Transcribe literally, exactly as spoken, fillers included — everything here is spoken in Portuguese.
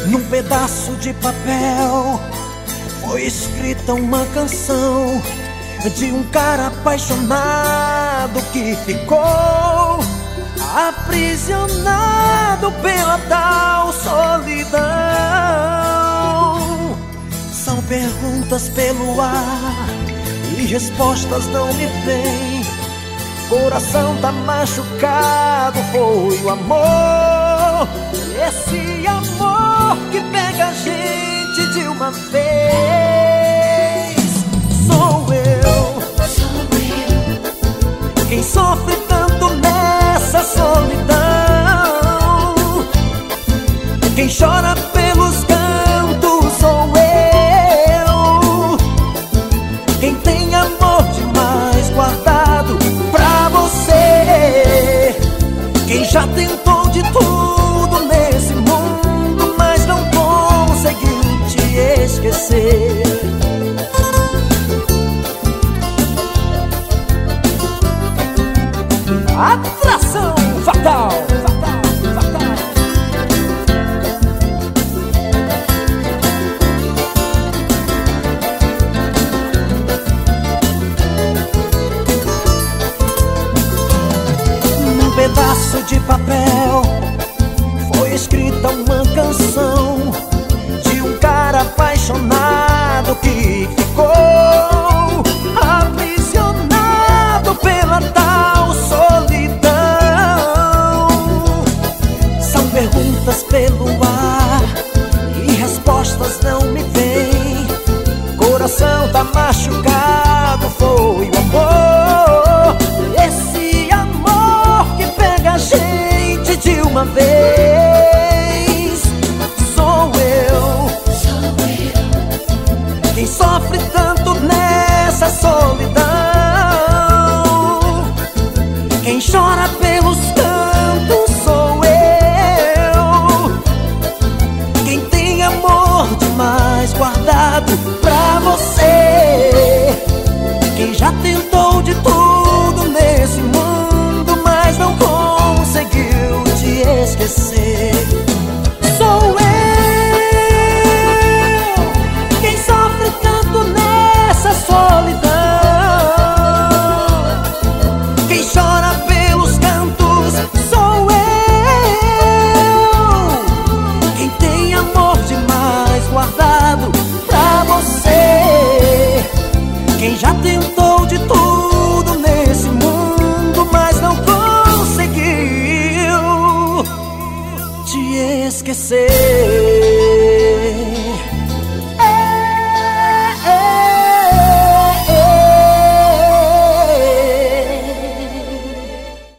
Num pedaço de papel foi escrita uma canção de um cara apaixonado que ficou aprisionado pela tal solidão. São perguntas pelo ar e respostas não me vêm. Coração tá machucado, foi o amor, esse amor que pega a gente de uma vez. Sou eu, quem sofre tanto nessa solidão, quem chora pelos cantos sou eu, quem tem amor demais guardado pra você, quem já tentou de tudo nesse mundo, mas não conseguiu te esquecer. Atração fatal, fatal, fatal. Num pedaço de papel foi escrita uma canção de um cara apaixonado que ficou aprisionado pela tal solidão. São perguntas pelo ar e respostas não me vêm. Coração tá machucado, foi o amor, esse amor que pega a gente de uma vez. Sou eu, quem sofre tanto nessa solidão, quem chora pelos cantos sou eu, quem tem amor demais guardado pra você, quem já tentou de tudo nesse mundo, mas não conseguiu te esquecer. Sou eu, quem sofre tanto nessa solidão, quem chora pelos cantos sou eu, quem tem amor demais guardado pra você, quem já tentou de tudo nesse mundo, mas não conseguiu te esquecer.